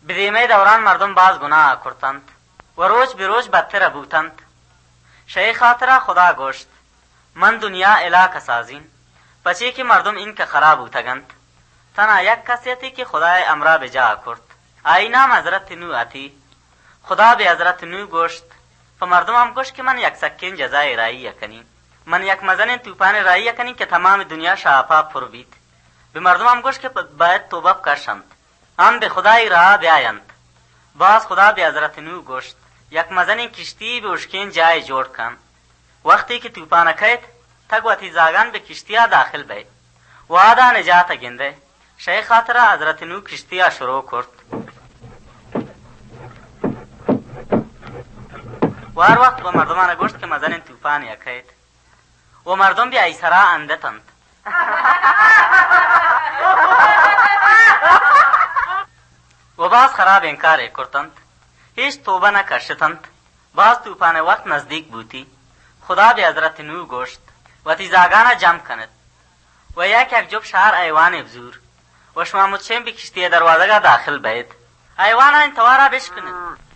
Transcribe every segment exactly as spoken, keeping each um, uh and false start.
بدیمه دوران مردم باز گناه کرتند و روز به روز بدتر بودند. شیخ خاطره خدا گوشت من دنیا اله سازین پچه که مردم این که خراب بودند. تنها یک کسیتی که خدای امره به جا کرد. آی نام حضرت نو آتی. خدا به حضرت نو گوشت و مردم هم گوشت که من یک سکین جزای رایی یکنی. من یک مزن توپان رایی یکنی که تمام دنیا شاپا پر بید. به مردم هم گوشت که باید توبه بکشند. هم به خدای راه بیایند. باز خدا به حضرت نو گوشت یک مزن کشتی به اشکین جای جوڑ کن. وقتی که توپان کهید تک و تیزاگان به کشتیا داخل بید و آدا نجات گنده. شیخ خاطره حضرت نو کشتیا شروع کرد و هر وقت و مردمان گوشت که مزن توپان یکید و مردم بی ایسرا اندتند. و باز خراب انکار کردند. هیچ توبه نکشتند. باز توپان وقت نزدیک بودی. خدا به حضرت نو گوشت و تیزاگان جمع کند و یک یک جب شهر ایوان بزور و شما متشم به کشتی دروازه داخل بید. ایوان این توارا بشکنید.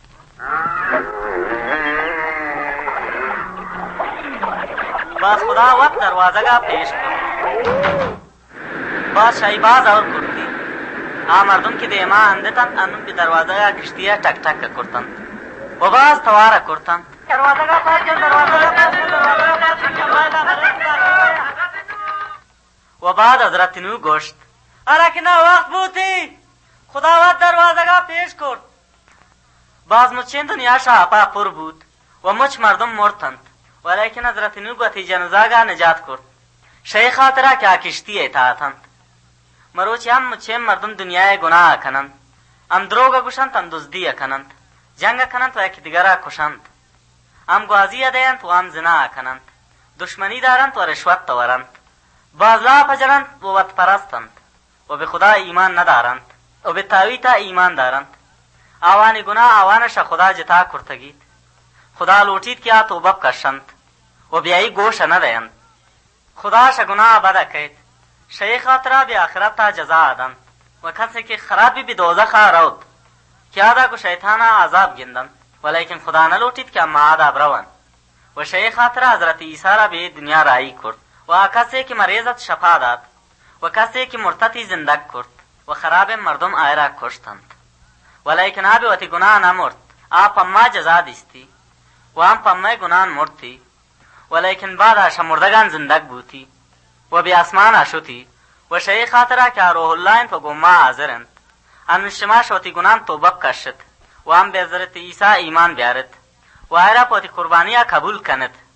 باز خدا وقت دروازه گا پیش کرد. باز شایی باز اور کردی. آ مردم که دیما اندتند انم به دروازه گا کشتی تک تک کردند و باز توارا کردند. دروازه گا پیش کن دروازه گا پیش کن دروازه گا پیش کن. و بعد حضرت نو گوشت ارکنه وقت بودی خدا وقت دروازه گا پیش کرد. باز مچین دنیا شاپا پر بود و مچ مردم مرتند ولیکن حضرت نو گوتی جنازه نجات کرد. شیخ خاطره که کشتی اطاعتند. مروچی هم مچین مردم دنیای گناه کنند. هم دروگا گوشند هم دزدی کنند. جنگ کنند و یکی دیگره کشند. هم گوازی دهند و هم زنا کنند. دشمنی دارند و رشوت تورند. باز لا پجرند و وط پرستند و به خدا ایمان ندارند و به تاویتا ایمان دارند. آوان گناه آوانش خدا جتا کرتگید. خدا لوٹید که توبه بکشند و بیایی گوش ندهند. خداش گناه بده کهید. شیخ خاطره به آخرت تا جزا آدند و کسی که خرابی به دوزخ رود که آده که شیطانا عذاب گندند ولیکن خدا نلوٹید که اما عذاب روند. و شیخ خاطره حضرت عیسی را به دنیا رایی کرد و کسی که مریضت شفا داد و کسی که مرتدی زنده کرد و خراب مردم آیرا کشتند ولیکن آب وتی گناه نمرد. آب اما جزا دیستی و هم پمه گناه مرتی ولیکن بعد آشا مردگان زنده بودی و بی اسمان آشوتی. و شیخ خاطره که روح الله این پا گمه حاضرند انشما شوتی گناه توبه کشد و هم به حضرت عیسی ایمان بیارد و آیرا پوتی قربانیه قبول کند